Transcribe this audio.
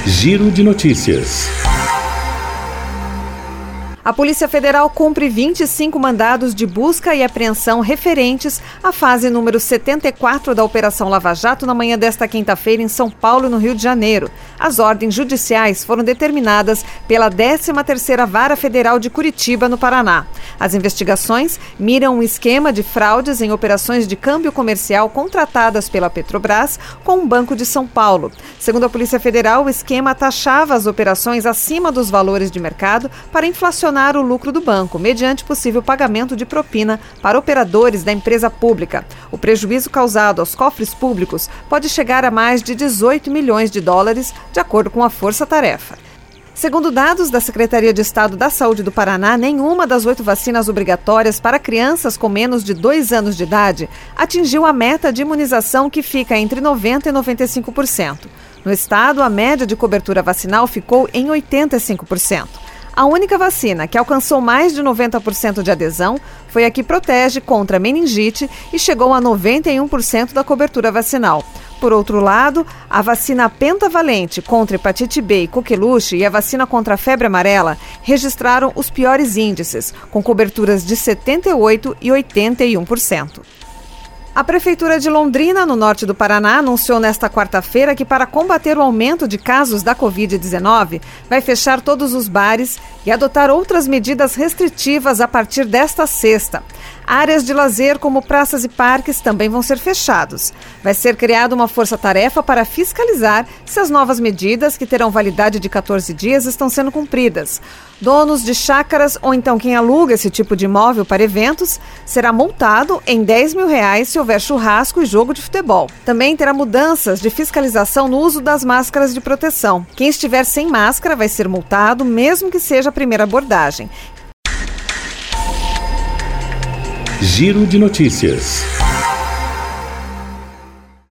Giro de notícias. A Polícia Federal cumpre 25 mandados de busca e apreensão referentes à fase número 74 da Operação Lava Jato na manhã desta quinta-feira em São Paulo, no Rio de Janeiro. As ordens judiciais foram determinadas pela 13ª Vara Federal de Curitiba, no Paraná. As investigações miram um esquema de fraudes em operações de câmbio comercial contratadas pela Petrobras com o Banco de São Paulo. Segundo a Polícia Federal, o esquema taxava as operações acima dos valores de mercado para inflacionar o lucro do banco, mediante possível pagamento de propina para operadores da empresa pública. O prejuízo causado aos cofres públicos pode chegar a mais de 18 milhões de dólares, de acordo com a Força Tarefa. Segundo dados da Secretaria de Estado da Saúde do Paraná, nenhuma das 8 vacinas obrigatórias para crianças com menos de 2 anos de idade atingiu a meta de imunização, que fica entre 90% e 95%. No estado, a média de cobertura vacinal ficou em 85%. A única vacina que alcançou mais de 90% de adesão foi a que protege contra meningite e chegou a 91% da cobertura vacinal. Por outro lado, a vacina pentavalente contra hepatite B e coqueluche e a vacina contra a febre amarela registraram os piores índices, com coberturas de 78% e 81%. A Prefeitura de Londrina, no norte do Paraná, anunciou nesta quarta-feira que, para combater o aumento de casos da Covid-19, vai fechar todos os bares e adotar outras medidas restritivas a partir desta sexta. Áreas de lazer, como praças e parques, também vão ser fechados. Vai ser criada uma força-tarefa para fiscalizar se as novas medidas, que terão validade de 14 dias, estão sendo cumpridas. Donos de chácaras ou então quem aluga esse tipo de imóvel para eventos será multado em R$10 mil se houver churrasco e jogo de futebol. Também terá mudanças de fiscalização no uso das máscaras de proteção. Quem estiver sem máscara vai ser multado, mesmo que seja a primeira abordagem. Giro de notícias.